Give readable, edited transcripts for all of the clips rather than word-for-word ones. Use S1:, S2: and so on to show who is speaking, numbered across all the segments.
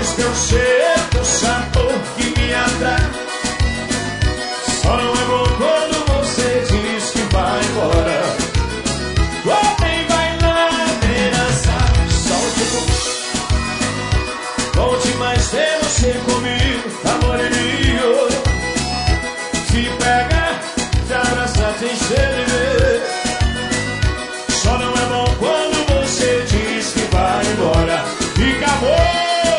S1: Pois teu cheiro, teu sabor que me atrai. Só não é bom quando você diz que vai embora. Vem bailar, vem dançar, solte o bom demais ter você comigo, amor é meu. Te pega, te abraça, te encher de ver. Só não é bom quando você diz que vai embora. Fica bom.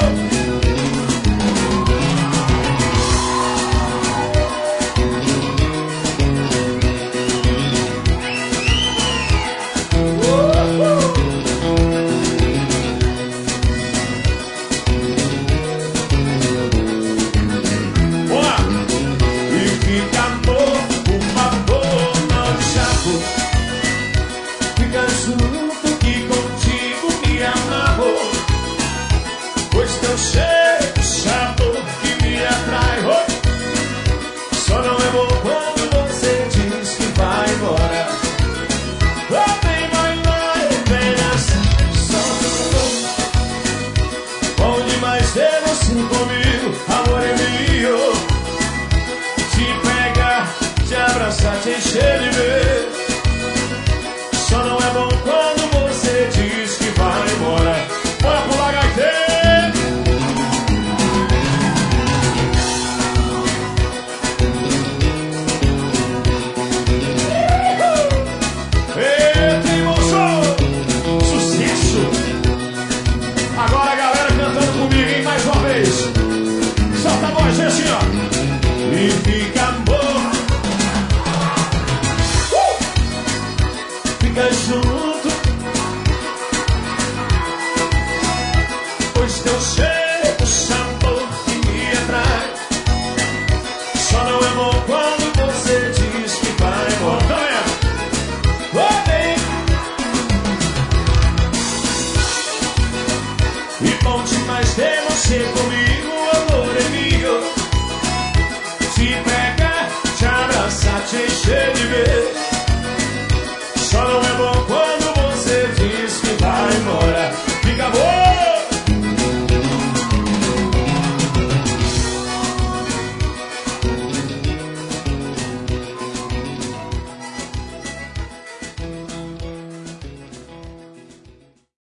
S1: Comigo, amor é meu. Te pegar, te abraçar, te encher de ver. Só não é bom quando você diz que vai embora. Bora pular, gaiteiro. Eita, emoção. Sucesso. Agora a galera cantando comigo, hein? Mais uma vez. Solta a voz, assim, ó. E fica amor. Fica junto. Pois teu cheiro, sabor que me atrai. Só não é bom quando você diz que vai embora. E bom demais ter você comigo.